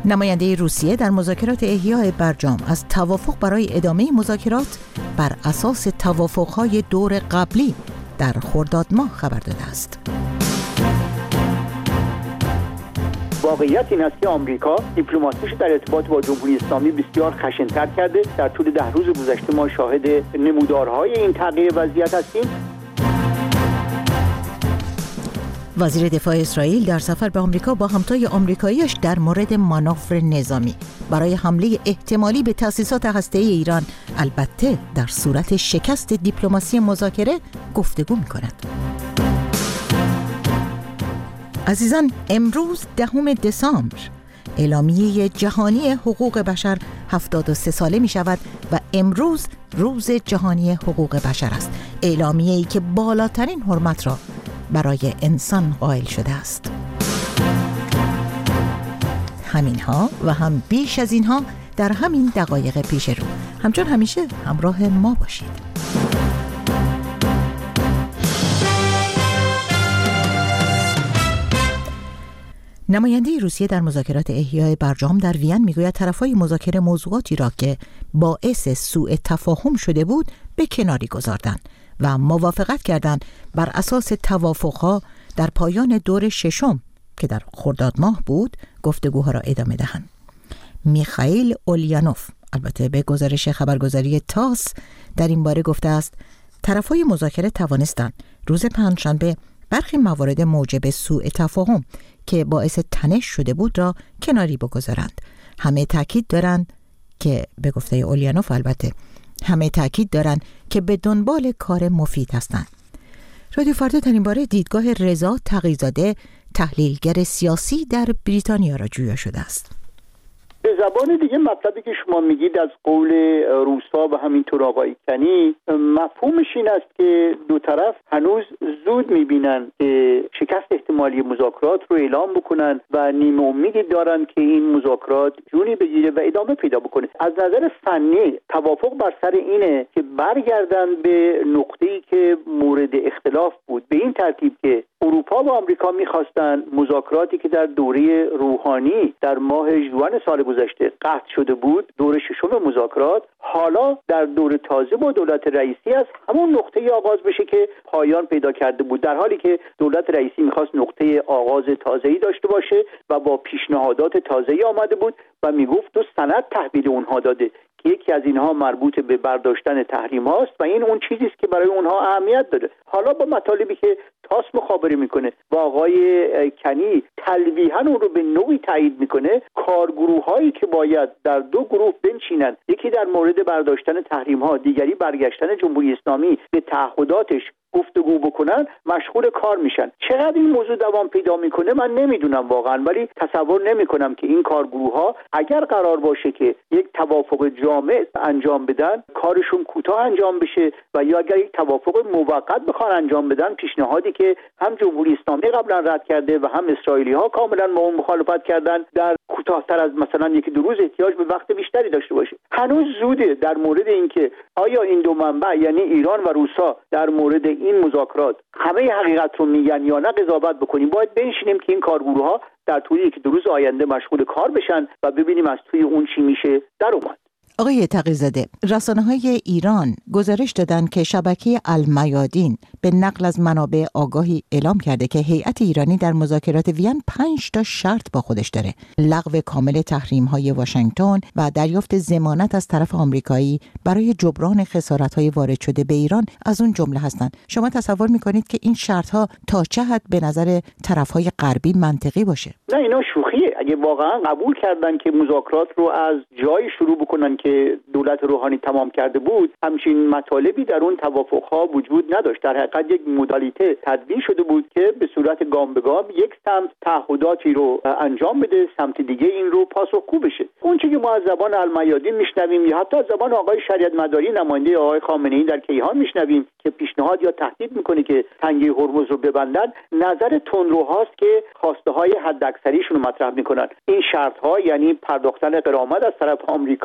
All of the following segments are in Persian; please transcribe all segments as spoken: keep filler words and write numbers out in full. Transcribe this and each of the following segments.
نماینده روسیه در مذاکرات احیای برجام از توافق برای ادامه مذاکرات بر اساس توافق‌های دور قبلی در خرداد ماه خبر داده است. واقعیت این است که آمریکا دیپلماسیش در ارتباط با جمهوری اسلامی بسیار خشن‌تر کرده. در طول ده روز گذشته ما شاهد نمودارهای این تغییر وضعیت هستیم. وزیر دفاع اسرائیل در سفر به آمریکا با همتای آمریکاییش در مورد مانور نظامی برای حمله احتمالی به تأسیسات هسته‌ای ایران، البته در صورت شکست دیپلماسی مذاکره، گفتگو می‌کند. عزیزان، امروز دهم دسامبر اعلامیه جهانی حقوق بشر هفتاد و سه ساله می شود و امروز روز جهانی حقوق بشر است. اعلامیه‌ای که بالاترین حرمت را برای انسان قائل شده است. همینها و هم بیش از اینها در همین دقایق پیش رو. همچون همیشه همراه ما باشید. نماینده روسیه در مذاکرات احیای برجام در وین میگوید طرفای مذاکره موضوعاتی را که باعث سوء تفاهم شده بود به کناری گذاردند و موافقت کردند بر اساس توافقها در پایان دور ششم که در خرداد ماه بود گفتگوها را ادامه دهند. میخائیل اولیانوف البته به گزارش خبرگزاری تاس در این باره گفته است طرفای مذاکره توانستند روز پنجشنبه برخی موارد موجب سوء تفاهم که باعث تنش شده بود را کناری بگذارند. همه تاکید دارند که به گفته اولیانوف البته همه تاکید دارند که به دنبال کار مفید هستند. رادیو فردا در این باره دیدگاه رضا تقی‌زاده تحلیلگر سیاسی در بریتانیا را جویا شده است. به زبان دیگه مطلبی که شما میگید از قول روسا و همینطور آقای کنی مفهومش این است که دو طرف هنوز زود میبینن که شکست احتمالی مذاکرات رو اعلام بکنن و نیمه امیدی دارن که این مذاکرات جونی بگیره و ادامه پیدا بکنه. از نظر فنی توافق بر سر اینه که برگردن به نقطه‌ای که مورد اختلاف بود، به این ترتیب که اروپا و آمریکا میخواستن مذاکراتی که در دوره روحانی در ماه ژوئن سال گذشته قطع شده بود، دوره ششم مذاکرات، حالا در دور تازه با دولت رئیسی از همون نقطه آغاز بشه که پایان پیدا کرده بود، در حالی که دولت رئیسی میخواست نقطه آغاز تازه‌ای داشته باشه و با پیشنهادات تازه‌ای آمده بود و میگفت دو سند تحویل اونها داده که یکی از اینها مربوط به برداشتن تحریم هاست و این اون چیزی است که برای اونها اهمیت داره. حالا با مطالبی که تاس مخابره میکنه و آقای کنی تلویحاً اون رو به نوعی تایید میکنه، کارگروه هایی که باید در دو گروه بنشینن، یکی در مورد برداشتن تحریم ها، دیگری برگشتن جمهوری اسلامی به تعهداتش گفتگو بکنن، مشغول کار میشن. چقدر این موضوع دوام پیدا میکنه من نمیدونم واقعا، ولی تصور نمیکنم که این کارگروه ها اگر قرار باشه که یک توافق جامع انجام بدن کارشون کوتاه انجام بشه و یا اگر یک توافق موقت بخوان انجام بدن، پیشنهادی که هم جمهوری اسلامی قبلا رد کرده و هم اسرائیلی ها کاملا با اون مخالفت کردن، در کوتاه‌تر از مثلا یکی دو روز احتیاج به وقت بیشتری داشته باشه. هنوز زوده در مورد اینکه آیا این دو منبع یعنی ایران و روسا در مورد این مذاکرات همه حقیقت رو میگن یا نه قضاوت بکنیم. باید بنشینیم که این کارگروه ها در طول یک دو روز آینده مشغول کار بشن و ببینیم از توی اون چی میشه در اومد. آقای تقی‌زاده، رسانه‌های ایران گزارش دادند که شبکه المیادین به نقل از منابع آگاهی اعلام کرده که هیئت ایرانی در مذاکرات وین پنج تا شرط با خودش داره: لغو کامل تحریم‌های واشنگتن و دریافت ضمانت از طرف آمریکایی برای جبران خسارت‌های وارد شده به ایران از اون جمله هستند. شما تصور می‌کنید که این شرط‌ها تا چه حد به نظر طرف‌های غربی منطقی باشه؟ نه، اینا شوخیه. اگه واقعا قبول کردن که مذاکرات رو از جایی شروع بکنن که دولت روحانی تمام کرده بود، همچین مطالبی در اون توافق‌ها وجود نداشت. در حقیقت یک مدالیته تدوین شده بود که به صورت گام به گام یک سمت تعهداتی رو انجام بده، سمت دیگه این رو پاسخگو بشه. اون چیزی که ما از زبان المیادین میشنویم یا حتی از زبان آقای شریعت مداری نماینده آقای خامنه‌ای در کیهان میشنویم که پیشنهاد یا تهدید میکنه که تنگه هرمز رو ببندن، نظر تندروهاست که خواسته های حداکثریشون رو مطرح میکنن. این شرط ها یعنی پرداختن غرامت از طرف آمریکا جزء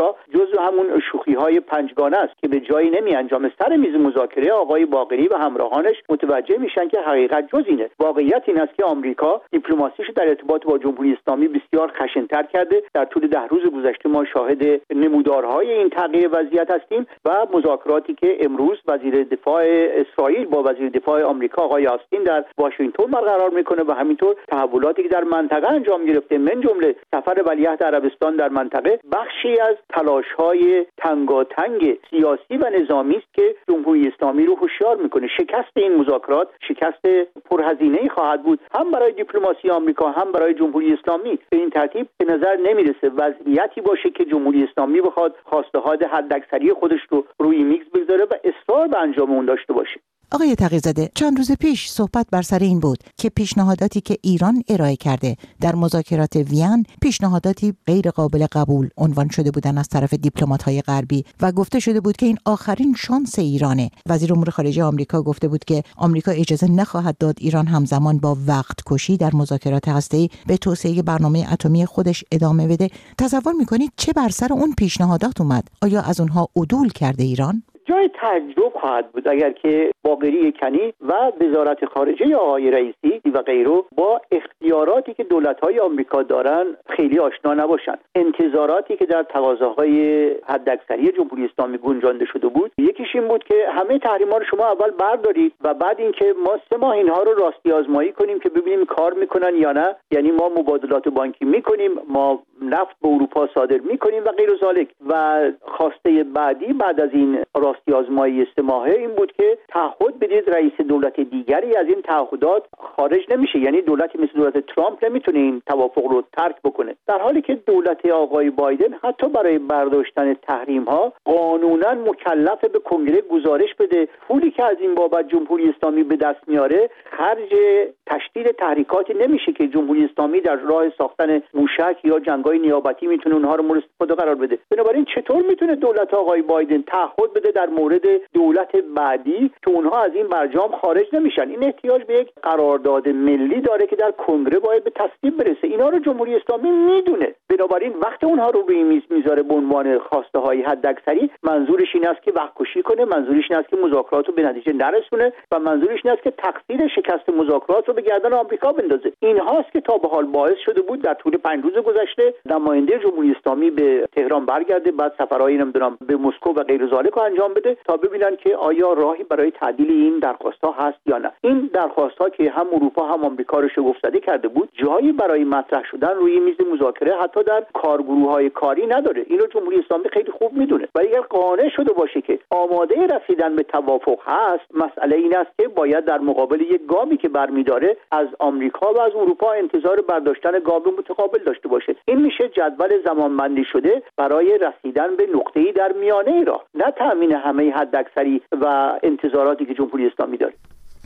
جزو همون شوخی‌های پنجگانه است که به جایی نمی انجامه. سر میز مذاکره آقای باقری و همراهانش متوجه میشن که حقیقت جز اینه. واقعیت این است که آمریکا دیپلماسیش در ارتباط با جمهوری اسلامی بسیار خشن‌تر کرده. در طول ده روز گذشته ما شاهد نمودارهای این تغییر وضعیت هستیم و مذاکراتی که امروز وزیر دفاع اسرائیل با وزیر دفاع آمریکا آقای آستین در واشنگتن برقرار میکنه و همینطور تحولاتی که در منطقه انجام گرفته، من جمله سفر ولیعهد عربستان در منطقه، بخشی از تلاش‌های تنگاتنگ سیاسی و نظامی است که جمهوری اسلامی رو هوشیار میکنه. شکست این مذاکرات شکست پرهزینه‌ای خواهد بود، هم برای دیپلماسی آمریکا هم برای جمهوری اسلامی. به این ترتیب به نظر نمیرسه وضعیتی باشه که جمهوری اسلامی بخواد خواسته‌های حداکثری خودش رو روی میز بگذاره و اصرار به انجام اون داشته باشه. آقای تقی‌زاده، چند روز پیش صحبت بر سر این بود که پیشنهاداتی که ایران ارائه کرده در مذاکرات وین پیشنهاداتی غیر قابل قبول عنوان شده بودند از طرف دیپلمات‌های غربی و گفته شده بود که این آخرین شانس ایرانه. وزیر امور خارجه آمریکا گفته بود که آمریکا اجازه نخواهد داد ایران همزمان با وقت کشی در مذاکرات هسته‌ای به توسعه برنامه اتمی خودش ادامه بده. تصور می‌کنید چه بر سر اون پیشنهادات اومد؟ آیا از اونها عدول کرده ایران؟ جای تعجب خواهد بود اگر که باقری کنی و وزارت خارجه آقای رئیسی و غیره با اختیاراتی که دولت‌های آمریکا دارن خیلی آشنا نباشند. انتظاراتی که در تقاضاهای حداکثری جمهوری اسلامی گنجانده شده بود، یکیش این بود که همه تحریم‌ها رو شما اول بردارید و بعد اینکه ما سه ماه اینها رو راستی آزمایی کنیم که ببینیم کار میکنن یا نه. یعنی ما مبادلات بانکی میکنیم، ما نفت به اروپا صادر میکنیم و غیر ذالک. و خواسته بعدی بعد از این راستی آزمایی سه ماهه این بود که تعهد بدید رئیس دولت دیگری از این تعهدات خارج نمیشه. یعنی دولتی مثل دولت ترامپ نمیتونه این توافق رو ترک بکنه، در حالی که دولت آقای بایدن حتی برای برداشتن تحریم ها قانونا مکلف به کنگره گزارش بده پولی که از این بابت جمهوری اسلامی به دست میاره خرج تشدید تحریکاتی نمیشه که جمهوری اسلامی در راه ساختن موشک یا جنگای نیابتی میتونه اونها رو مورد استفاده قرار بده. بنابراین چطور میتونه دولت آقای بایدن تعهد بده در مورد دولت بعدی که اونها از این برجام خارج نمیشن؟ این احتیاج به یک قرارداد ملی داره که در کنگره باید به تصویب برسه. اینا رو جمهوری اسلامی میدونه. بنابراین وقت اونها رو روی میز میذاره به عنوان خواسته های حداکثری، منظورش این است که وقت کشی کنه، منظورش این است که مذاکرات رو به نتیجه نرسونه و منظورش این است که تقصیر شکست مذاکرات رو به گردن آمریکا بندازه. این هاست که تا به حال باعث شده بود در طول پنج روز گذشته نماینده جمهوری اسلامی به تهران برگرده، بعد سفرهای نمیدونم به مسکو و غیر ذالک رو انجام بده تا ببینن که آیا راهی برای تعدیل این درخواست‌ها هست یا نه. این درخواست‌ها که هم اروپا هم آمریکا رو شگفت‌زده کرده بود، جایی برای مطرح شدن روی میز مذاکره حتی در کارگروه‌های کاری نداره. اینو جمهوری اسلامی خیلی خوب میدونه و اگر قانع شده باشه که آماده رسیدن به توافق هست، مسئله این است که باید در مقابل یک گامی که برمی‌داره از آمریکا و از اروپا انتظار برداشتن گام متقابل داشته باشه. این میشه جدول زمانبندی شده برای رسیدن به نقطه‌ای در میانه راه، نه تامین همه حداکثری و انتظاراتی که جمهوری اسلامی داره.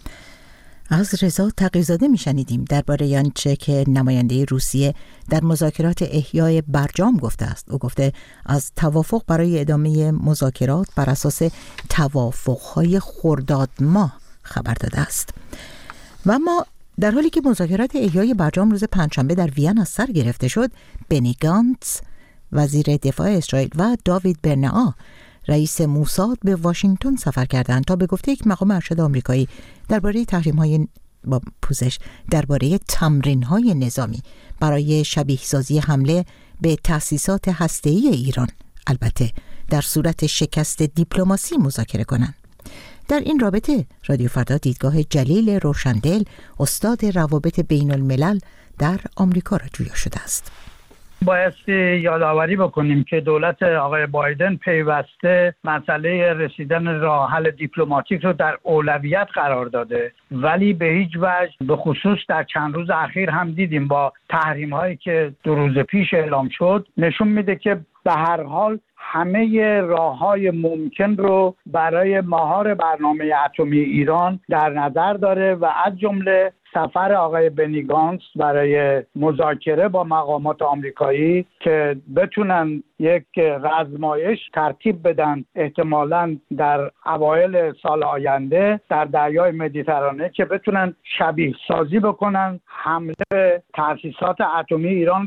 از رضا تقی‌زاده میشنیدیم درباره آنچه که نماینده روسیه در مذاکرات احیای برجام گفته است. او گفته از توافق برای ادامه مذاکرات بر اساس توافق‌های خرداد ماه خبر داده است. و اما در حالی که مذاکرات احیای برجام روز پنجشنبه در وین از سر گرفته شد، بنی گانتز وزیر دفاع اسرائیل و داوید برنئا رئیس موساد به واشنگتن سفر کردند تا به گفته یک مقام ارشد آمریکایی درباره تحریم‌های با پوزش درباره تمرین‌های نظامی برای شبیه‌سازی حمله به تأسیسات هسته‌ای ایران، البته در صورت شکست دیپلماسی، مذاکره کنند. در این رابطه رادیو فردا دیدگاه جلیل روشندل، استاد روابط بین الملل در آمریکا را جویا شده است. بایستی یادآوری بکنیم که دولت آقای بایدن پیوسته مسئله رسیدن راه حل دیپلماتیک رو در اولویت قرار داده، ولی به هیچ وجه، به خصوص در چند روز اخیر هم دیدیم با تحریم هایی که دو روز پیش اعلام شد، نشون میده که به هر حال همه راه‌های ممکن رو برای مهار برنامه اتمی ایران در نظر داره و از جمله سفر آقای بنی گانتز برای مذاکره با مقامات آمریکایی که بتونن یک رزمایش ترتیب بدن احتمالاً در اوایل سال آینده در دریای مدیترانه که بتونن شبیه سازی بکنن حمله به تأسیسات اتمی ایران رو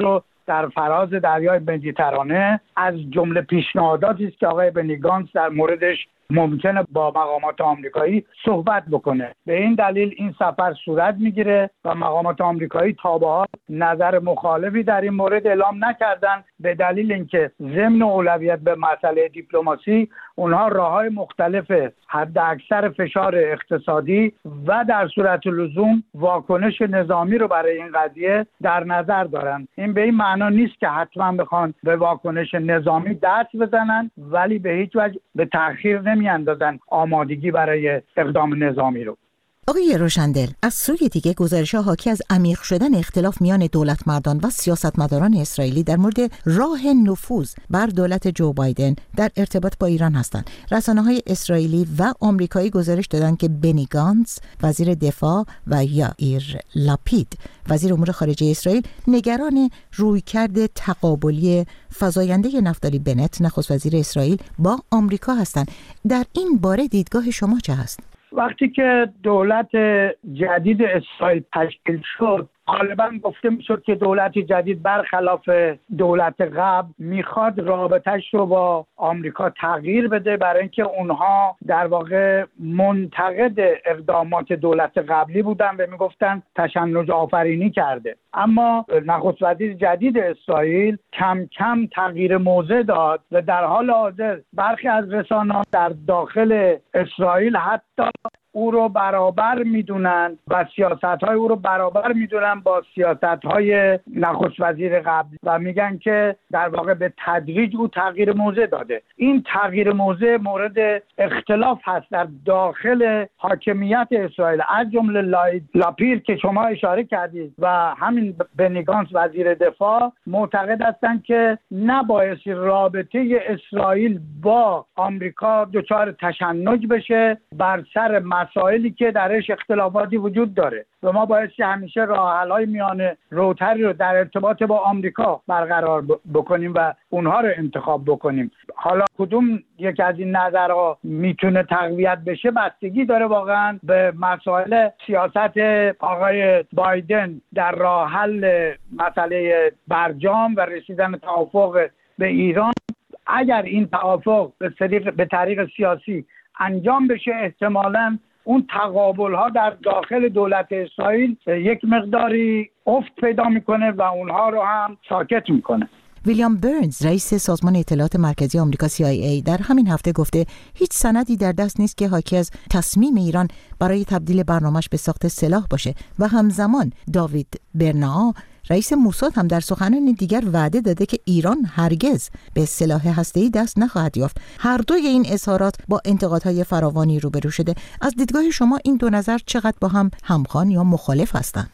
در فراز دریای مدیترانه از جمله پیشنهاداتی است که آقای بنی گانتز در موردش ممکنه با مقامات آمریکایی صحبت بکنه. به این دلیل این سفر صورت میگیره و مقامات آمریکایی تا به حال نظر مخالفی در این مورد اعلام نکردن، به دلیل اینکه ضمن اولویت به مسئله دیپلماسی اونها راههای مختلف حد اکثر فشار اقتصادی و در صورت لزوم واکنش نظامی رو برای این قضیه در نظر دارن. این به این معنا نیست که حتما بخوان به واکنش نظامی دست بزنن، ولی به هیچ وجه به تأخیر نمی اندازن آمادگی برای اقدام نظامی رو. آقای روشندل، از سوی دیگه گزارش‌ها حاکی از عمیق شدن اختلاف میان دولتمردان و سیاستمداران اسرائیلی در مورد راه نفوذ بر دولت جو بایدن در ارتباط با ایران هستند. رسانه‌های اسرائیلی و آمریکایی گزارش دادند که بنی گانتز وزیر دفاع و یائیر لاپید وزیر امور خارجه اسرائیل نگران رویکرد تقابلی فزاینده نفتالی بنت نخست وزیر اسرائیل با آمریکا هستند. در این باره دیدگاه شما چه هست؟ وقتی که دولت جدید اسرائیل تشکیل شد، غالبا گفته میشد که دولت جدید برخلاف دولت قبل میخواد رابطهش رو با آمریکا تغییر بده، برای اینکه اونها در واقع منتقد اقدامات دولت قبلی بودن و میگفتن تشنج آفرینی کرده. اما نخست وزیر جدید اسرائیل کم کم تغییر موضع داد و در حال حاضر برخی از رسانه‌ها در داخل اسرائیل حتی او رو برابر میدونن و سیاست‌های او رو برابر میدونن با سیاست‌های نخست وزیر قبل و میگن که در واقع به تدریج او تغییر موضع داده. این تغییر موضع مورد اختلاف هست در داخل حاکمیت اسرائیل، از جمله لاپید که شما اشاره کردید و همین بنی گانتز وزیر دفاع معتقد هستند که نبایستی رابطه اسرائیل با آمریکا دچار تشنج بشه بر سر مسائلی که درش اختلافاتی وجود داره و ما باید همیشه راه حل‌های میانه روتری رو در ارتباط با آمریکا برقرار بکنیم و اونها رو انتخاب بکنیم. حالا کدوم یک از این نظرها میتونه تقویت بشه بستگی داره واقعا به مسائل سیاست آقای بایدن در راه حل مسئله برجام و رسیدن توافق به ایران. اگر این توافق به طریق به طریق سیاسی انجام بشه، احتمالاً اون تقابل ها در داخل دولت اسرائیل یک مقداری افت پیدا میکنه و اونها رو هم ساکت میکنه. ویلیام برنز رئیس سازمان اطلاعات مرکزی آمریکا سی آی ای در همین هفته گفته هیچ سندی در دست نیست که حاکی از تصمیم ایران برای تبدیل برنامه‌اش به ساخت سلاح باشه و همزمان داوید برنا رئیس موساد هم در سخنان دیگر وعده داده که ایران هرگز به سلاح هسته‌ای دست نخواهد یافت. هر دوی این اظهارات با انتقادهای فراوانی روبرو شده. از دیدگاه شما این دو نظر چقدر با هم همخوان یا مخالف هستند؟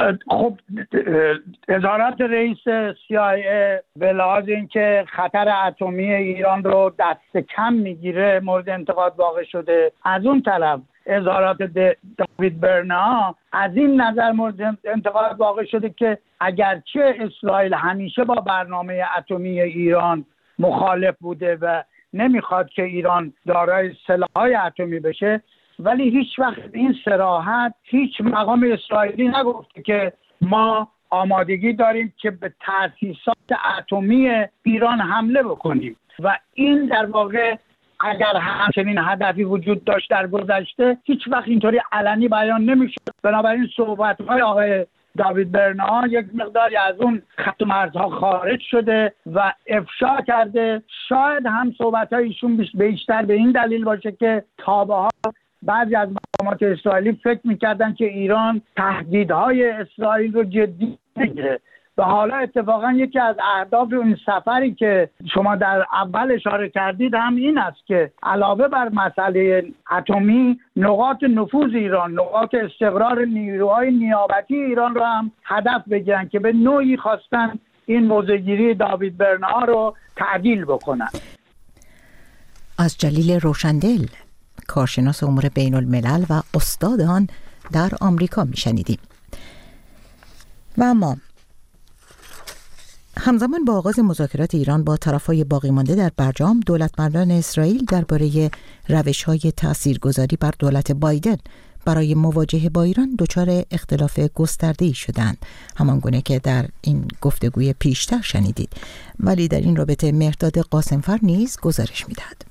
خب اظهارات رئیس سی آی ای به لحاظ اینکه خطر اتمی ایران رو دست کم میگیره مورد انتقاد واقع شده. از اون طرف اظهارات داوید برنا از این نظر مورد انتقاد واقع شده که اگرچه اسرائیل همیشه با برنامه اتمی ایران مخالف بوده و نمیخواد که ایران دارای سلاح‌های اتمی بشه، ولی هیچ وقت این صراحت هیچ مقام اسرائیلی نگفته که ما آمادگی داریم که به تأسیسات اتمی ایران حمله بکنیم و این در واقع اگر همچنین هدفی وجود داشت در گذشته هیچ وقت اینطوری علنی بیان نمیشد. بنابراین صحبت‌های آقای داوید برنا یک مقداری از اون خط و مرزها خارج شده و افشا کرده. شاید هم صحبت‌های ایشون بیشتر به این دلیل باشه که تا به حال بعضی از مقامات اسرائیلی فکر می‌کردن که ایران تهدیدهای اسرائیل رو جدی نگیره و حالا اتفاقا یکی از اهداف این سفری که شما در اول اشاره کردید هم این است که علاوه بر مسئله اتمی نقاط نفوذ ایران، نقاط استقرار نیروهای نیابتی ایران رو هم هدف بگیرن که به نوعی خواستن این موضع‌گیری داوید برنا رو تعدیل بکنن. از جلیل روشندل، کارشناس امور بین الملل و استاد آن در آمریکا میشنیدیم. و اما همزمان با آغاز مذاکرات ایران با طرفهای باقی مانده در برجام، دولتمردان اسرائیل درباره روش‌های تاثیرگذاری بر دولت بایدن برای مواجهه با ایران دچار اختلاف گسترده‌ای شدند، همانگونه که در این گفتگوی پیشتر شنیدید. ولی در این رابطه مهرداد قاسمفر نیز گزارش می‌دهد.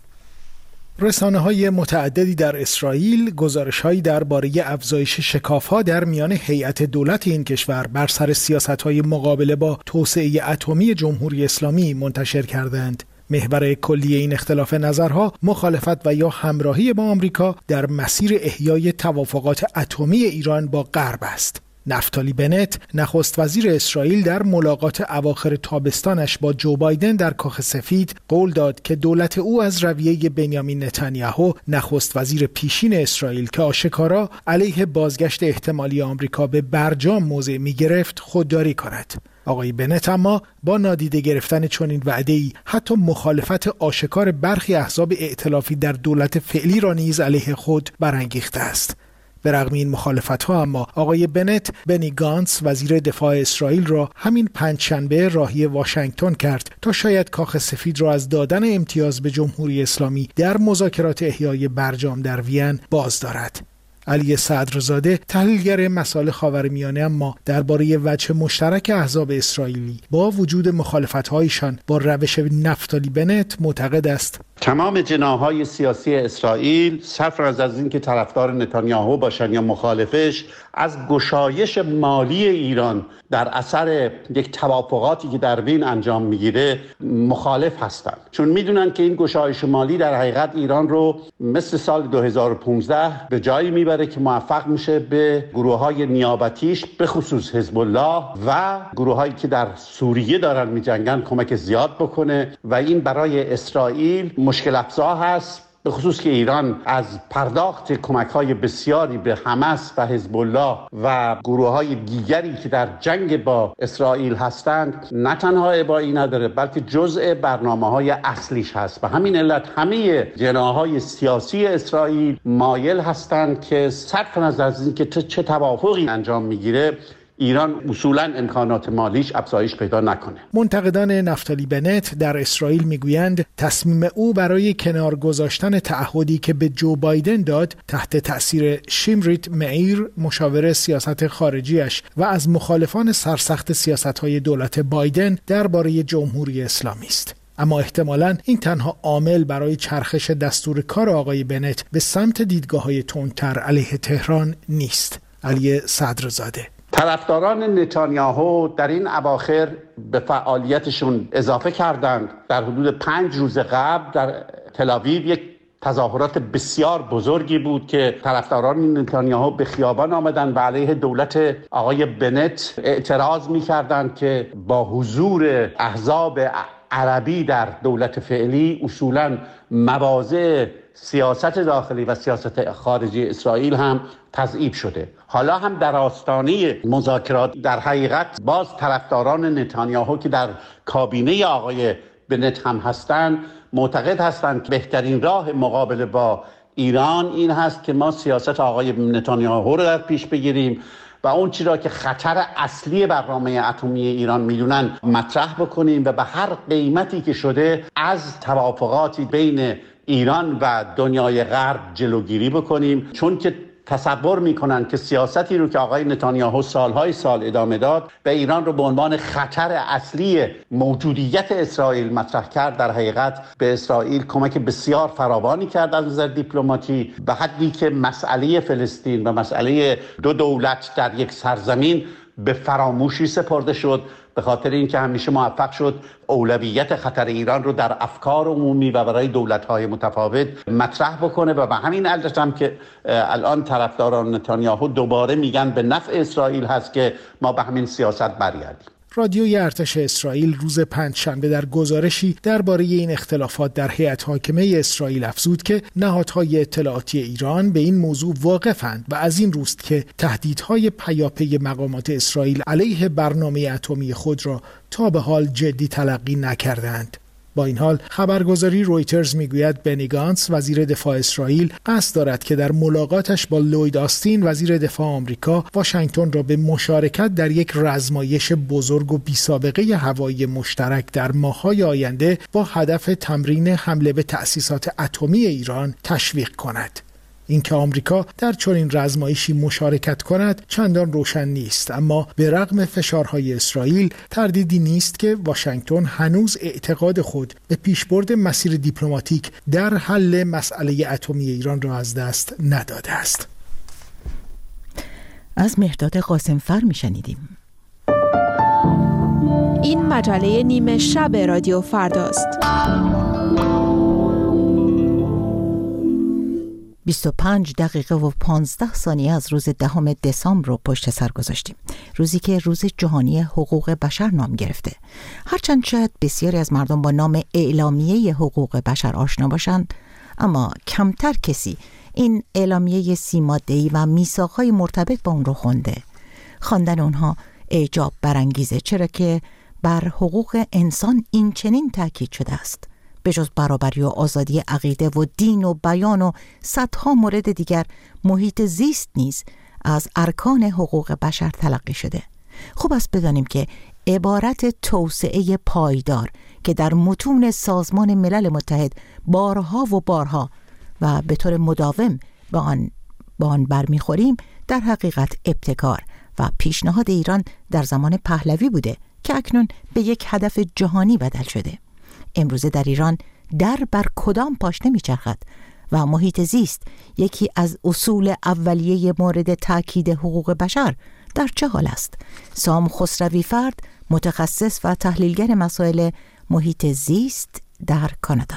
رسانه‌های متعددی در اسرائیل گزارش‌هایی درباره افزایش شکاف‌ها در میان هیئت دولت این کشور بر سر سیاست‌های مقابله با توسعه اتمی جمهوری اسلامی منتشر کردند. محور کلی این اختلاف نظرها مخالفت و یا همراهی با آمریکا در مسیر احیای توافقات اتمی ایران با غرب است. نفتالی بنت، نخست وزیر اسرائیل، در ملاقات اواخر تابستانش با جو بایدن در کاخ سفید قول داد که دولت او از رویه بنیامین نتانیاهو، نخست وزیر پیشین اسرائیل که آشکارا علیه بازگشت احتمالی آمریکا به برجام موضع می‌گرفت، خودداری کند. آقای بنت اما با نادیده گرفتن چنین وعده‌ای حتی مخالفت آشکار برخی احزاب ائتلافی در دولت فعلی را نیز علیه خود برانگیخته است. به رغم این مخالفت‌ها اما آقای بنت بنی گانتس وزیر دفاع اسرائیل را همین پنجشنبه راهی واشنگتن کرد تا شاید کاخ سفید را از دادن امتیاز به جمهوری اسلامی در مذاکرات احیای برجام در وین باز دارد. علی صدرزاده، تحلیلگر مسائل خاورمیانه، اما درباره وجه مشترک احزاب اسرائیلی با وجود مخالفت‌هایشان با روش نفتالی بنت معتقد است تمام جناح‌های سیاسی اسرائیل صرف از اینکه طرفدار نتانیاهو باشن یا مخالفش، از گشایش مالی ایران در اثر یک توافقاتی که در وین انجام میگیره مخالف هستند، چون میدونن که این گشایش مالی در حقیقت ایران رو مثل سال دو هزار و پانزده به جایی میبره که موفق میشه به گروه‌های نیابتیش به خصوص حزب الله و گروه‌هایی که در سوریه دارن میجنگن کمک زیاد بکنه و این برای اسرائیل مشکل افزا هست، به خصوص که ایران از پرداخت کمک‌های بسیاری به حماس و حزب الله و گروه‌های دیگری که در جنگ با اسرائیل هستند نه تنها ابایی نداره بلکه جزء برنامه‌های اصلیش هست. و همین علت همه جناح‌های سیاسی اسرائیل مایل هستند که صرف نظر از اینکه چه توافقی انجام میگیره ایران اصولاً امکانات مالیش افزایش پیدا نکنه. منتقدان نفتالی بنت در اسرائیل میگویند تصمیم او برای کنار گذاشتن تعهدی که به جو بایدن داد تحت تأثیر شیمریت معیر، مشاور سیاست خارجیش و از مخالفان سرسخت سیاست‌های دولت بایدن درباره جمهوری اسلامی است. اما احتمالاً این تنها عامل برای چرخش دستور کار آقای بنت به سمت دیدگاه‌های تندتر علیه تهران نیست. علی صدرزاده: طرفداران نتانیاهو در این اواخر به فعالیتشون اضافه کردند. در حدود پنج روز قبل در تل‌آویو یک تظاهرات بسیار بزرگی بود که طرفداران نتانیاهو به خیابان آمدند و علیه دولت آقای بنت اعتراض می‌کردند که با حضور احزاب عربی در دولت فعلی اصولاً مواضع سیاست داخلی و سیاست خارجی اسرائیل هم تضعیف شده. حالا هم در آستانه مذاکرات در حقیقت باز طرفداران نتانیاهو که در کابینه آقای بنت هم هستند معتقد هستند که بهترین راه مقابله با ایران این هست که ما سیاست آقای نتانیاهو رو در پیش بگیریم و اون چیزی را که خطر اصلی برنامه اتمی ایران میدونن مطرح بکنیم و به هر قیمتی که شده از توافقاتی بین ایران و دنیای غرب جلوگیری بکنیم، چون که تصور میکنن که سیاستی رو که آقای نتانیاهو سالهای سال ادامه داد و ایران رو به عنوان خطر اصلی موجودیت اسرائیل مطرح کرد، در حقیقت به اسرائیل کمک بسیار فراوانی کرد از نظر دیپلماتی، به حدی که مسئله فلسطین و مسئله دو دولت در یک سرزمین به فراموشی سپرده شد، به خاطر اینکه همیشه موفق شد اولویت خطر ایران رو در افکار عمومی و برای دولت‌های متفاوت مطرح بکنه و به همین علت هم که الان طرفداران نتانیاهو دوباره میگن به نفع اسرائیل هست که ما به همین سیاست برگردیم. رادیوی ارتش اسرائیل روز پنجشنبه در گزارشی درباره این اختلافات در هیئت حاکمه اسرائیل افزود که نهادهای اطلاعاتی ایران به این موضوع واقفند و از این روست که تهدیدهای پیاپی مقامات اسرائیل علیه برنامه اتمی خود را تا به حال جدی تلقی نکردند. با این حال خبرگزاری رویترز میگوید بنی گانتس وزیر دفاع اسرائیل قصد دارد که در ملاقاتش با لوید آستین وزیر دفاع آمریکا واشنگتن را به مشارکت در یک رزمایش بزرگ و بی‌سابقه هوایی مشترک در ماه‌های آینده با هدف تمرین حمله به تأسیسات اتمی ایران تشویق کند. اینکه آمریکا در چنین رزمایشی مشارکت کند چندان روشن نیست، اما به رغم فشارهای اسرائیل تردیدی نیست که واشنگتن هنوز اعتقاد خود به پیشبرد مسیر دیپلماتیک در حل مسئله اتمی ایران را از دست نداده است. از مهرداد قاسمفر میشنیدیم. این مجله نیمه شب رادیو فرداست. بیست و پنج دقیقه و پانزده ثانیه از روز دهم دسامبر رو پشت سر گذاشتیم، روزی که روز جهانی حقوق بشر نام گرفته. هرچند شاید بسیاری از مردم با نام اعلامیه حقوق بشر آشنا باشند، اما کمتر کسی این اعلامیه سی ماده‌ای و میثاق‌های مرتبط با اون رو خونده. خواندن اونها اعجاب برانگیزه، چرا که بر حقوق انسان این چنین تاکید شده است. به جز برابری و آزادی عقیده و دین و بیان و صدها مورد دیگر، محیط زیست نیز از ارکان حقوق بشر تلقی شده. خوب است بدانیم که عبارت توسعه پایدار که در متون سازمان ملل متحد بارها و بارها و به طور مداوم با آن با آن برمیخوریم، در حقیقت ابتکار و پیشنهاد ایران در زمان پهلوی بوده که اکنون به یک هدف جهانی بدل شده. امروزه در ایران در بر کدام پاشنه میچرخد و محیط زیست، یکی از اصول اولیه مورد تاکید حقوق بشر، در چه حال است؟ سام خسروی فرد، متخصص و تحلیلگر مسائل محیط زیست در کانادا.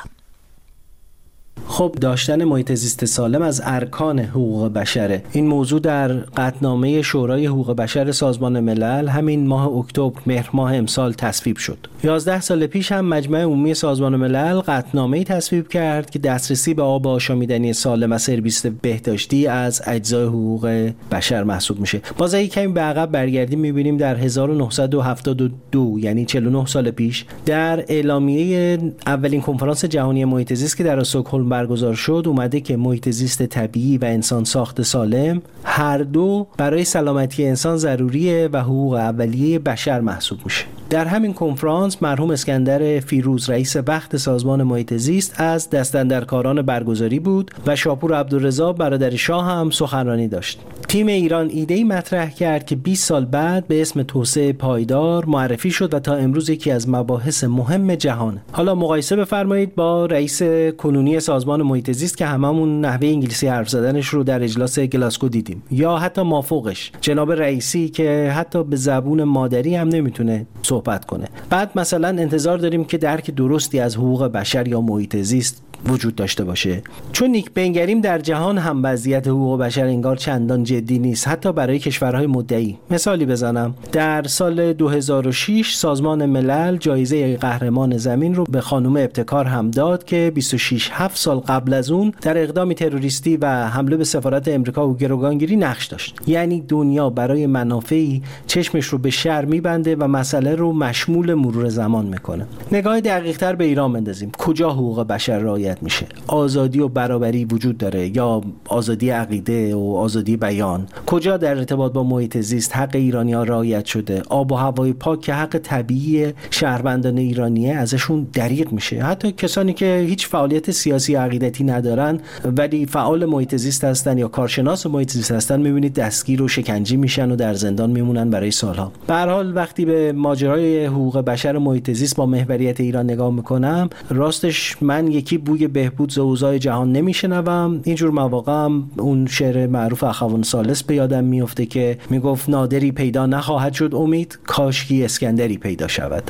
خب داشتن محیط زیست سالم از ارکان حقوق بشره. این موضوع در قطعنامه شورای حقوق بشر سازمان ملل همین ماه اکتبر مهر ماه امسال تصویب شد. یازده سال پیش هم مجمع عمومی سازمان ملل قطعنامه‌ای تصویب کرد که دسترسی به آب آشامیدنی سالم و سرویس بهداشتی از اجزای حقوق بشر محسوب میشه. باز اگه کمی به عقب برگردیم میبینیم در هزار و نهصد و هفتاد و دو یعنی چهل و نه سال پیش در اعلامیه اولین کنفرانس جهانی محیط زیست که در استکهلم برگزار شد اومده که محیط زیست طبیعی و انسان ساخت سالم هر دو برای سلامتی انسان ضروریه و حقوق اولیه بشر محسوب میشه. در همین کنفرانس مرحوم اسکندر فیروز رئیس وقت سازمان محیط زیست از دستاندرکاران برگزاری بود و شاپور عبدالرضا برادر شاه هم سخنرانی داشت. تیم ایران ایده‌ای مطرح کرد که بیست سال بعد به اسم توسعه پایدار معرفی شد و تا امروز یکی از مباحث مهم جهانه. حالا مقایسه بفرمایید با رئیس کنونی سازمان محیط زیست که هممون نحوه انگلیسی حرف زدنش رو در اجلاس گلاسگو دیدیم، یا حتی مافوقش جناب رئیسی که حتی به زبون مادری هم نمیتونه صحبت کنه. بعد مثلا انتظار داریم که درک درستی از حقوق بشر یا محیط زیست وجود داشته باشه. چون نیک بنگریم در جهان هم وضعیت حقوق بشر انگار چندان جدی نیست، حتی برای کشورهای مدعی. مثالی بزنم، در سال دو هزار و شش سازمان ملل جایزه قهرمان زمین رو به خانم ابتکار هم داد که بیست و شش هفت سال قبل از اون در اقدامی تروریستی و حمله به سفارت امریکا و گروگانگیری نقش داشت. یعنی دنیا برای منافعی چشمش رو به شر میبنده و مسئله رو مشمول مرور زمان میکنه. نگاه دقیق‌تر به ایران بندازیم. کجا حقوق بشر رعایت میشه؟ آزادی و برابری وجود داره یا آزادی عقیده و آزادی بیان؟ کجا در ارتباط با محیط زیست حق ایرانی‌ها رعایت شده؟ آب و هوای پاک که حق طبیعی شهروندان ایرانیه ازشون دریغ میشه. حتی کسانی که هیچ فعالیت سیاسی عقیدتی ندارن ولی فعال محیط زیست هستن یا کارشناس محیط زیست هستن، میبینید دستگیر و شکنجه میشن و در زندان میمونن برای سالها. به هر حال وقتی به ماجرای حقوق بشر محیط زیست با محوریت ایران نگاه میکنم، راستش من یکی بوی بهبود اوضاع جهان نمیشنوم. اینجور مواقع هم اون شعر معروف اخوان ثالث به یادم میفته که میگفت نادری پیدا نخواهد شد امید، کاشکی اسکندری پیدا شود.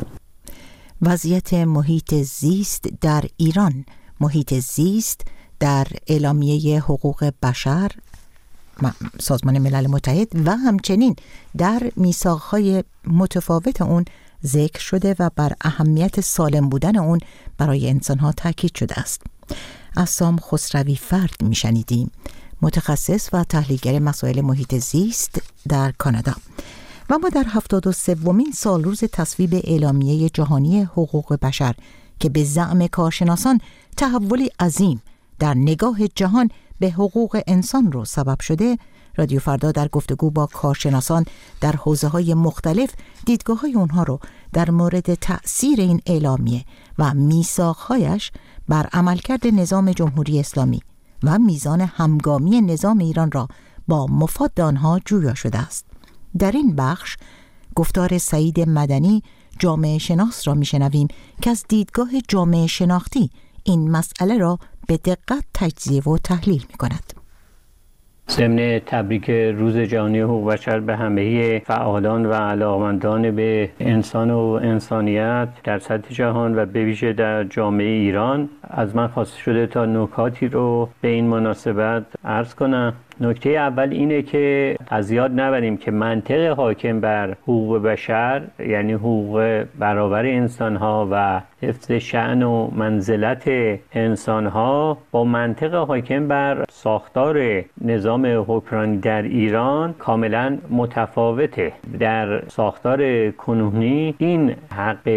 وضعیت محیط زیست در ایران، محیط زیست در اعلامیه حقوق بشر سازمان ملل متحد و همچنین در میثاق‌های متفاوت اون ذکر شده و بر اهمیت سالم بودن اون برای انسان‌ها تاکید شده است. از سام خسروی فرد میشنیدیم، متخصص و تحلیلگر مسائل محیط زیست در کانادا. و ما در هفتاد و سومین سال روز تصویب اعلامیه جهانی حقوق بشر که به زعم کارشناسان تحولی عظیم در نگاه جهان به حقوق انسان رو سبب شده، رادیو فردا در گفتگو با کارشناسان در حوزه‌های مختلف دیدگاه‌های اونها رو در مورد تأثیر این اعلامیه و میثاق‌هایش بر عملکرد نظام جمهوری اسلامی و میزان همگامی نظام ایران را با مفاد آنها جویا شده است. در این بخش گفتار سعید مدنی جامعه شناس را میشنویم که از دیدگاه جامعه شناختی این مسئله را به دقت تجزیه و تحلیل می کند. ضمن تبریک روز جهانی حقوق بشر به همه فعالان و علاقمندان به انسان و انسانیت در سطح جهان و به ویژه در جامعه ایران، از من خواسته شده تا نکاتی رو به این مناسبت عرض کنم. نکته اول اینه که از یاد نبریم که منطق حاکم بر حقوق بشر، یعنی حقوق برابر انسان‌ها و حفظ شأن و منزلت انسان‌ها، با منطق حاکم بر ساختار نظام حکمرانی در ایران کاملا متفاوته. در ساختار کنونی این حق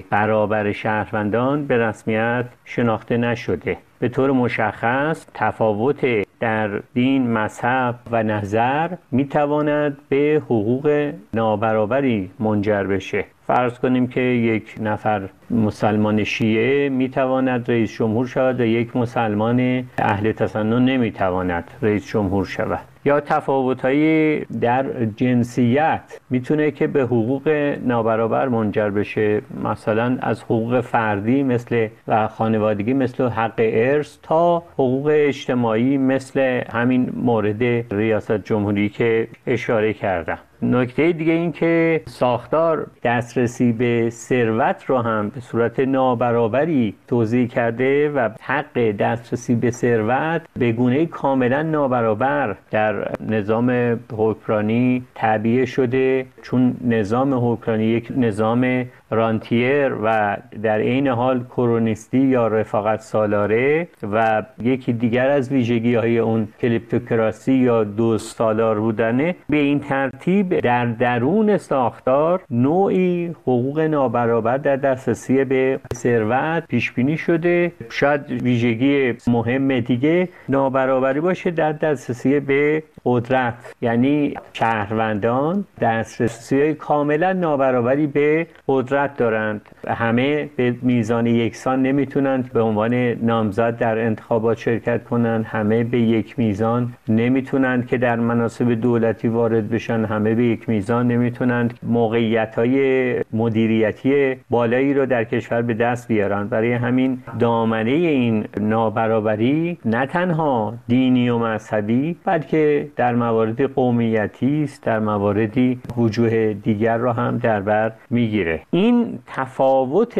برابر شهروندان به رسمیت شناخته نشده. به طور مشخص تفاوت در دین، مذهب و نظر میتواند به حقوق نابرابری منجر بشه. فرض کنیم که یک نفر مسلمان شیعه میتواند رئیس جمهور شود و یک مسلمان اهل تسنن نمیتواند رئیس جمهور شود. یا تفاوت‌های در جنسیت میتونه که به حقوق نابرابر منجر بشه، مثلا از حقوق فردی مثل و خانوادگی مثل حق ارث تا حقوق اجتماعی مثل همین مورد ریاست جمهوری که اشاره کردم. نکته دیگه این که ساختار دسترسی به ثروت رو هم به صورت نابرابری توزیع کرده و حق دسترسی به ثروت به گونه کاملا نابرابر در نظام حکمرانی تعبیه شده، چون نظام حکمرانی یک نظام رانتیر و در این حال کرونیستی یا رفاقت سالاره و یکی دیگر از ویژگی‌های اون کلیپتوکراسی یا دوست سالار بودنه، به این ترتیب در درون ساختار نوعی حقوق نابرابر در دسترسی به ثروت پیش بینی شده. شاید ویژگی مهم دیگه نابرابری باشه در دسترسی به قدرت، یعنی شهروندان دسترسی کاملا نابرابری به قدرت دارند. همه به میزان یکسان نمیتونند به عنوان نامزد در انتخابات شرکت کنند، همه به یک میزان نمیتونند که در مناصب دولتی وارد بشن، همه به یک میزان نمیتونند موقعیت‌های مدیریتی بالایی رو در کشور به دست بیارن. برای همین دامنه این نابرابری نه تنها دینی و مذهبی بلکه در موارد قومیتی است، در مواردی وجوه دیگر را هم در بر میگیره. این تفاوت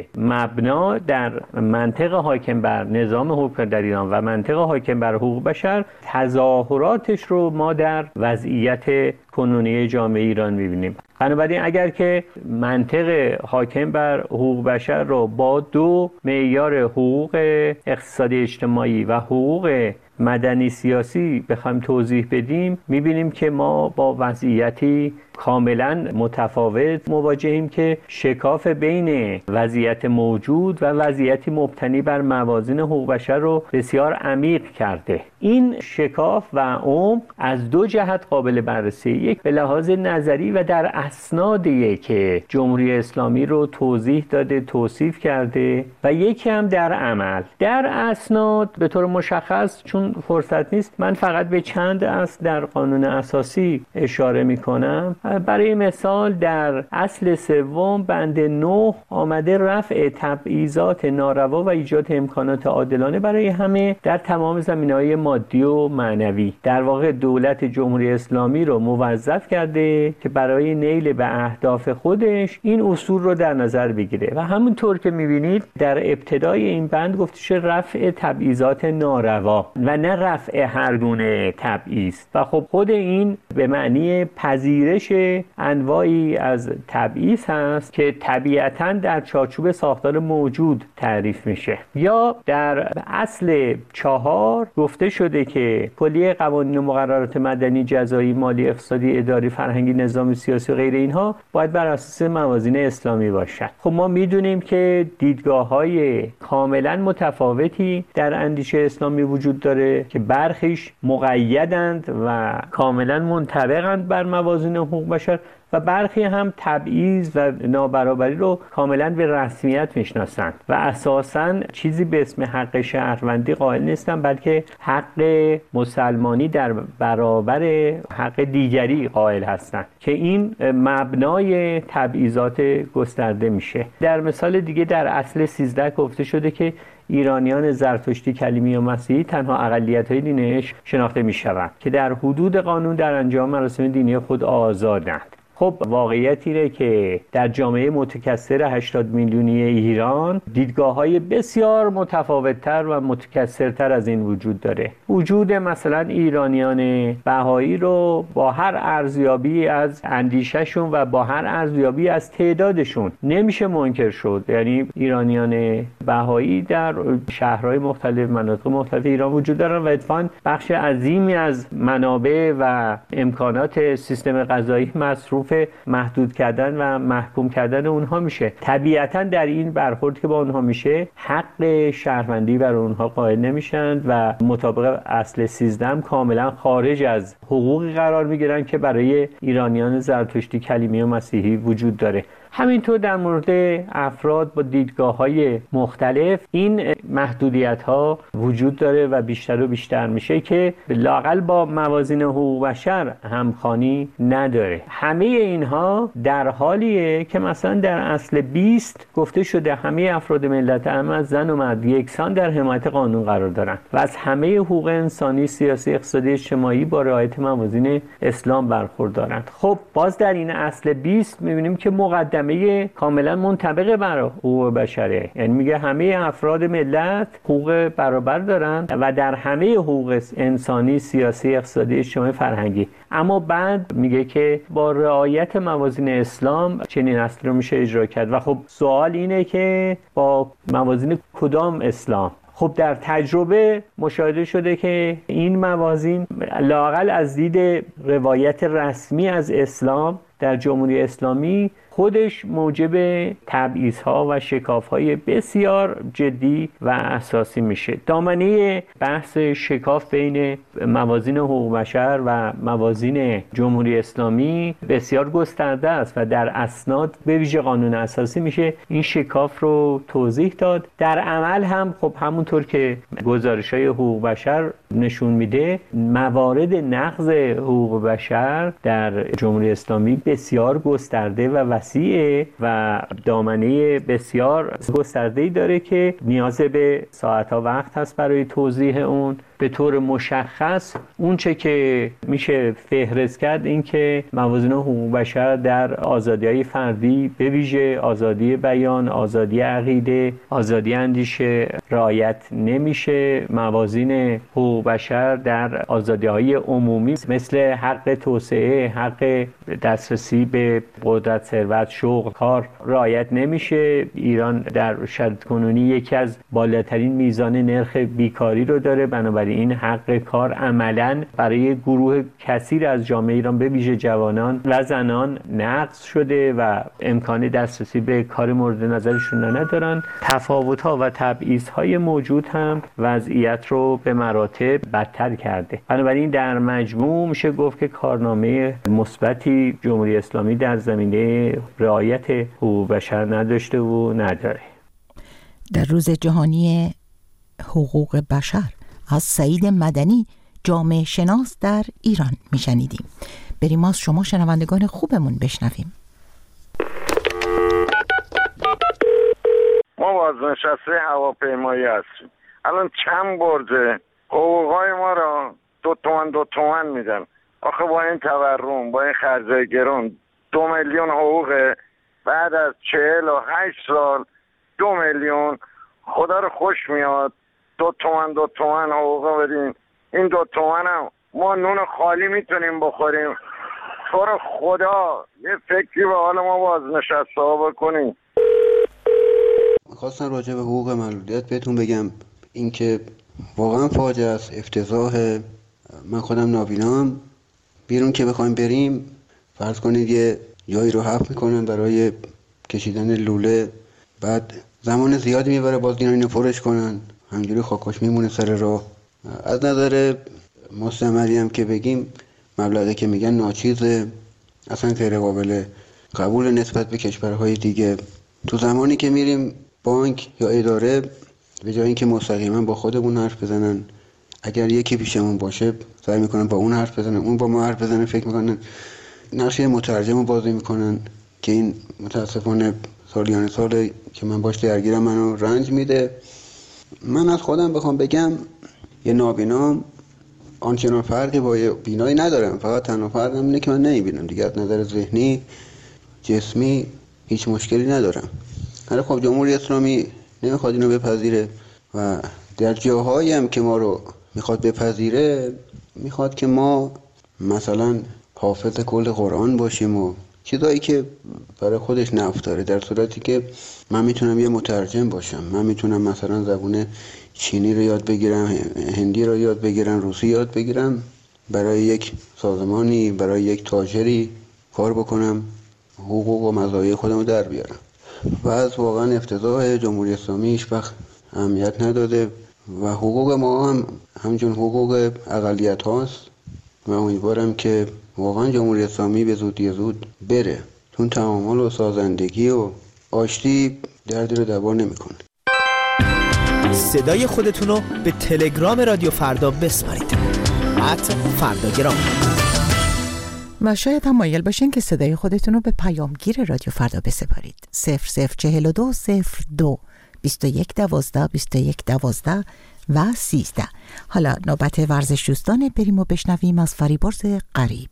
مبنا در منطق حاکم بر نظام حکم در ایران و منطق حاکم بر حقوق بشر تظاهراتش رو ما در وضعیت کنونی جامعه ایران میبینیم. بنابراین اگر که منطق حاکم بر حقوق بشر رو با دو معیار حقوق اقتصادی اجتماعی و حقوق مدنی سیاسی بخوایم توضیح بدیم، میبینیم که ما با وضعیتی کاملا متفاوت مواجهیم که شکاف بین وضعیت موجود و وضعیتی مبتنی بر موازین حقوق بشر رو بسیار عمیق کرده. این شکاف و عمق از دو جهت قابل بررسی، یک به لحاظ نظری و در اسنادیه که جمهوری اسلامی رو توضیح داده، توصیف کرده، و یکی هم در عمل. در اسناد به طور مشخص، چون فرصت نیست، من فقط به چند اصل در قانون اساسی اشاره میکنم. برای مثال در اصل سوم بند نه آمده رفع تبعیضات ناروا و ایجاد امکانات عادلانه برای همه در تمام زمینه‌های مادی و معنوی. در واقع دولت جمهوری اسلامی رو موظف کرده که برای نیل به اهداف خودش این اصول رو در نظر بگیره و همونطور که می‌بینید در ابتدای این بند گفته شده رفع تبعیضات ناروا و نه رفع هر گونه تبعیض. و خب خود این به معنی پذیرش انواعی از تبعیض هست که طبیعتاً در چارچوب ساختار موجود تعریف میشه. یا در اصل چهار گفته شده که کلیه قوانین و مقررات مدنی، جزایی، مالی، اقتصادی، اداری، فرهنگی، نظامی، سیاسی و غیره اینها باید بر اساس موازین اسلامی باشد. خب ما میدونیم که دیدگاه‌های کاملا متفاوتی در اندیشه اسلامی وجود داره که برخیش مقیدند و کاملا منطبقند بر موازین حقوق بشر و برخی هم تبعیض و نابرابری رو کاملا به رسمیت میشناسند و اساساً چیزی به اسم حق شهروندی قائل نیستن، بلکه حق مسلمانی در برابر حق دیگری قائل هستند که این مبنای تبعیضات گسترده میشه. در مثال دیگه در اصل سیزده گفته شده که ایرانیان زرتشتی، کلیمی و مسیحی تنها اقلیت‌های دینیش شناخته می‌شوند که در حدود قانون در انجام مراسم دینی خود آزادند. خب واقعیت اینه که در جامعه متکثر هشتاد میلیونی ایران دیدگاه‌های بسیار متفاوت‌تر و متکثرتر از این وجود داره. وجود مثلا ایرانیان بهایی رو با هر ارزیابی از اندیشهشون و با هر ارزیابی از تعدادشون نمیشه منکر شد. یعنی ایرانیان بهایی در شهرهای مختلف، مناطق مختلف ایران وجود دارن و اتفاقاً بخش عظیمی از منابع و امکانات سیستم قضایی مصروف محدود کردن و محکوم کردن اونها میشه. طبیعتاً در این برخورد که با اونها میشه حق شهروندی بر اونها قائل نمیشن و مطابق اصل سیزده هم کاملا خارج از حقوقی قرار میگیرن که برای ایرانیان زرتشتی، کلیمی و مسیحی وجود داره. همینطور در مورد افراد با دیدگاه‌های مختلف این محدودیت‌ها وجود داره و بیشتر و بیشتر میشه که لااقل با موازین حقوق بشر همخوانی نداره. همه اینها در حالیه که مثلا در اصل بیست گفته شده همه افراد ملت هم از زن و مرد یکسان در حمایت قانون قرار دارند و از همه حقوق انسانی، سیاسی، اقتصادی، اجتماعی با رعایت موازین اسلام برخوردارند. خب باز در این اصل بیست می‌بینیم که مقدم همه کاملا منطبق بر حقوق بشره، یعنی میگه همه افراد ملت حقوق برابر دارن و در همه حقوق انسانی، سیاسی، اقتصادی، اجتماعی، فرهنگی. اما بعد میگه که با رعایت موازین اسلام چنین اصلی رو میشه اجرا کرد و خب سوال اینه که با موازین کدام اسلام؟ خب در تجربه مشاهده شده که این موازین لااقل از دید روایت رسمی از اسلام در جمهوری اسلامی خودش موجب تبعیض‌ها و شکاف‌های بسیار جدی و اساسی میشه. دامنه بحث شکاف بین موازین حقوق بشر و موازین جمهوری اسلامی بسیار گسترده است و در اسناد به ویژه قانون اساسی میشه این شکاف رو توضیح داد. در عمل هم خب همونطور که گزارش‌های حقوق بشر نشون میده موارد نقض حقوق بشر در جمهوری اسلامی بسیار گسترده و وسیعه و دامنه بسیار گسترده‌ای داره که نیاز به ساعت‌ها وقت هست برای توضیح اون. به طور مشخص اون چه که میشه فهرست کرد این که موازین حقوق بشر در آزادی‌های فردی به ویژه آزادی بیان، آزادی عقیده، آزادی اندیشه رعایت نمیشه. موازین حقوق بشر در آزادی‌های عمومی مثل حق توسعه، حق دسترسی به قدرت، ثروت، شغل، کار رعایت نمیشه. ایران در شرایط کنونی یکی از بالاترین میزان نرخ بیکاری رو داره، بنابراین این حق کار عملاً برای گروه کثیر از جامعه ایران به ویژه جوانان و زنان نقض شده و امکان دسترسی به کار مورد نظرشون ندارن. تفاوت‌ها و تبعیض‌های موجود هم وضعیت رو به مراتب بدتر کرده. بنابراین در مجموع میشه گفت که کارنامه مثبتی جمهوری اسلامی در زمینه رعایت حقوق بشر نداشته و نداره. در روز جهانی حقوق بشر از سعید مدنی، جامعه شناس در ایران میشنیدیم. بریم از شما شنوندگان خوبمون بشنویم. ما بازنشسته هواپیمایی هستیم. الان چند برده حقوقای ما را دو تومن دو تومن میدن. آخه با این تورم، با این خرجای گرون دو میلیون حقوقه، بعد از چهل و هشت سال دو میلیون. خدا رو خوش میاد دو تومن دو تومن حقوق بدین. این دو تومن هم ما نون خالی میتونیم بخوریم. تو رو خدا یه فکری به حال ما بازنشسته ها بکنیم. خواستم راجع به حقوق مولودیت بهتون بگم اینکه واقعا فاجعه است، افتضاحه. من خودم نابینام، بیرون که بخوایم بریم فرض کنید یه جایی رو حفظ میکنن برای کشیدن لوله، بعد زمان زیادی میبره باز اینا اینو پرش کنن، همینجوری خاکاش میمونه سر راه. از نظر مستعمری هم که بگیم مبلغی که میگن ناچیزه، اصلا غیر قابل قبول نسبت به کشورهای دیگه. تو زمانی که میریم بانک یا اداره، به جای اینکه مستقیما با خودمون حرف بزنن، اگر یکی پیشمون باشه سعی میکنن با اون حرف بزنن، اون با ما حرف بزنن، فکر میکنن نقش مترجم رو بازی میکنن که این متاسفانه سالیان ساله که من باش درگیرم منو رنج میده. من از خودم بخوام بگم یه نابینام آنچنان فرقی با یه بینایی ندارم، فقط تنها فرقم اینه که من نمیبینم دیگه. از نظر ذهنی جسمی هیچ مشکلی ندارم. ولی خب جمهوری اسلامی نمیخواد اینو بپذیره و در جاهایی هم که ما رو میخواد بپذیره میخواد که ما مثلا حافظ کل قرآن باشیم و چیزایی که برای خودش نفع داره، در صورتی که من میتونم یه مترجم باشم، من میتونم مثلا زبون چینی رو یاد بگیرم، هندی رو یاد بگیرم، روسی یاد بگیرم، برای یک سازمانی، برای یک تاجری کار بکنم، حقوق و مزایای خودم رو در بیارم. و از واقعا افتضاح جمهوری اسلامی هیچ وقت اهمیت نداده و حقوق ما هم همچون حقوق اقلیت هاست و امیدوارم که واقعا جمهوری اسلامی به زودی زود بره، چون تعامل و سازندگی و آشتی دردی رو دوار نمیکنه. صدای خودتون رو به تلگرام رادیو فردا بسپارید. ات فرداگرام. و شاید هم مایل باشین که صدای خودتون رو به پیامگیر رادیو فردا بسپارید. صفر صفر چهل و دو صفر دو بیست و یک دوازده بیست و یک دوازده و سیزده. حالا نوبت ورزش دوستانه، بریم و بشنویم از فریبرز غریب.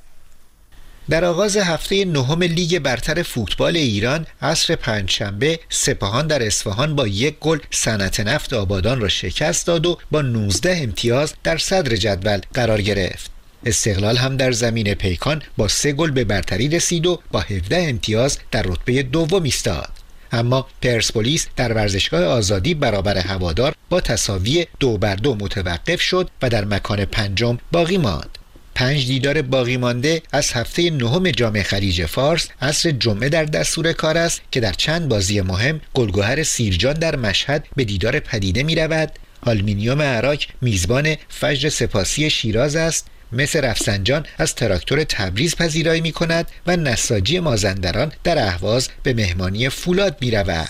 در آغاز هفته نهم لیگ برتر فوتبال ایران عصر پنجشنبه سپاهان در اصفهان با یک گل صنعت نفت آبادان را شکست داد و با نوزده امتیاز در صدر جدول قرار گرفت. استقلال هم در زمین پیکان با سه گل به برتری رسید و با هفده امتیاز در رتبه دوم ایستاد. اما پرسپولیس در ورزشگاه آزادی برابر هوادار با تساوی دو بر دو متوقف شد و در مکان پنجم باقی ماند. پنج دیدار باقی مانده از هفته نهم جام خلیج فارس عصر جمعه در دستور کار است که در چند بازی مهم گلگهر سیرجان در مشهد به دیدار پدیده می رود. آلومینیوم عراق میزبان فجر سپاسی شیراز است، مس رفسنجان از تراکتور تبریز پذیرایی می کند و نساجی مازندران در اهواز به مهمانی فولاد می رود.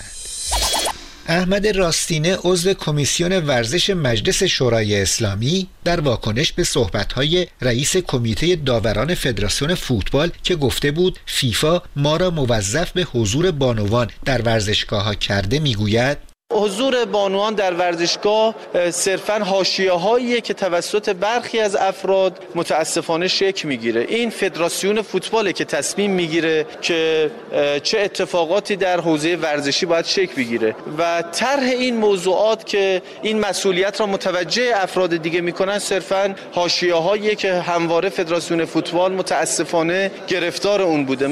احمد راستینه عضو کمیسیون ورزش مجلس شورای اسلامی در واکنش به صحبت‌های رئیس کمیته داوران فدراسیون فوتبال که گفته بود فیفا ما را موظف به حضور بانوان در ورزشگاه‌ها کرده میگوید حضور بانوان در ورزشگاه صرفاً حاشیه‌هاییه که توسط برخی از افراد متاسفانه شکل میگیره. این فدراسیون فوتباله که تصمیم میگیره که چه اتفاقاتی در حوزه ورزشی باید شکل بگیره و طرح این موضوعات که این مسئولیت را متوجه افراد دیگه میکنن صرفاً حاشیه‌هاییه که همواره فدراسیون فوتبال متاسفانه گرفتار اون بوده.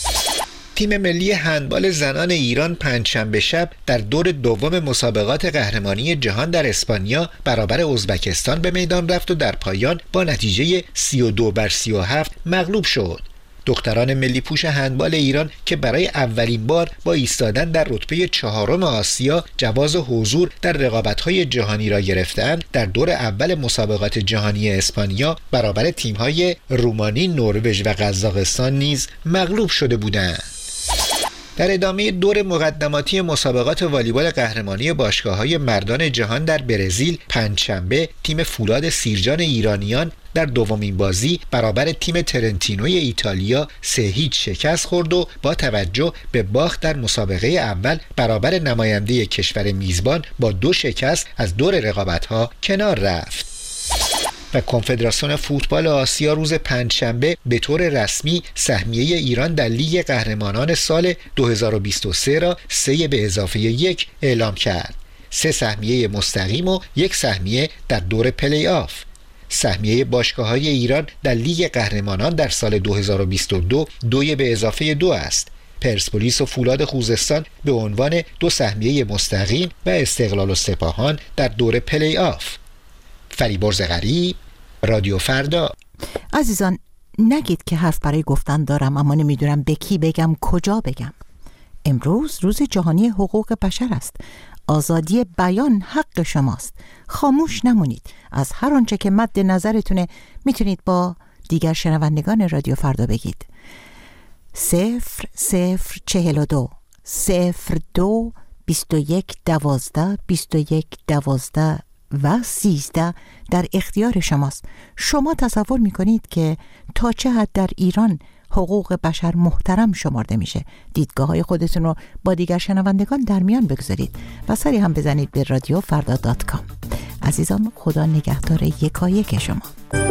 تیم ملی هندبال زنان ایران پنجشنبه شب در دور دوم مسابقات قهرمانی جهان در اسپانیا برابر ازبکستان به میدان رفت و در پایان با نتیجه سی و دو بر سی و هفت مغلوب شد. دختران ملی پوش هندبال ایران که برای اولین بار با ایستادن در رتبه چهارم آسیا جواز حضور در رقابت‌های جهانی را گرفتند، در دور اول مسابقات جهانی اسپانیا برابر تیم‌های رومانی، نروژ و قزاقستان نیز مغلوب شده بودند. در ادامه دور مقدماتی مسابقات والیبال قهرمانی باشگاه‌های مردان جهان در برزیل پنجشنبه تیم فولاد سیرجان ایرانیان در دومین بازی برابر تیم ترنتینوی ایتالیا سه هیچ شکست خورد و با توجه به باخت در مسابقه اول برابر نماینده کشور میزبان با دو شکست از دور رقابت‌ها کنار رفت. و کنفدراسیون فوتبال آسیا روز پنجشنبه به طور رسمی سهمیه ایران در لیگ قهرمانان سال دو هزار و بیست و سه را سه به اضافه یک اعلام کرد. سه سهمیه مستقیم و یک سهمیه در دور پلی آف. سهمیه باشگاه‌های ایران در لیگ قهرمانان در سال دو هزار و بیست و دو دوی به اضافه دو است. پرسپولیس و فولاد خوزستان به عنوان دو سهمیه مستقیم و استقلال و سپاهان در دور پلی آف. فریبرز غریب، رادیو فردا. عزیزان، نگید که حرف برای گفتن دارم اما نمیدونم به کی بگم، کجا بگم. امروز روز جهانی حقوق بشر است. آزادی بیان حق شماست. خاموش نمونید. از هر آنچه که مد نظرتونه میتونید با دیگر شنوندگان رادیو فردا بگید. صفر صفر چهل و دو صفر دو بیست و یک دوازده بیست و یک دوازده و سیزده در اختیار شماست. شما تصور میکنید که تا چه حد در ایران حقوق بشر محترم شمرده میشه؟ دیدگاه های خودتون رو با دیگر شنوندگان در میان بگذارید و سری هم بزنید به رادیو فردا دات کام. عزیزان، خدا نگهدار یکایک شما.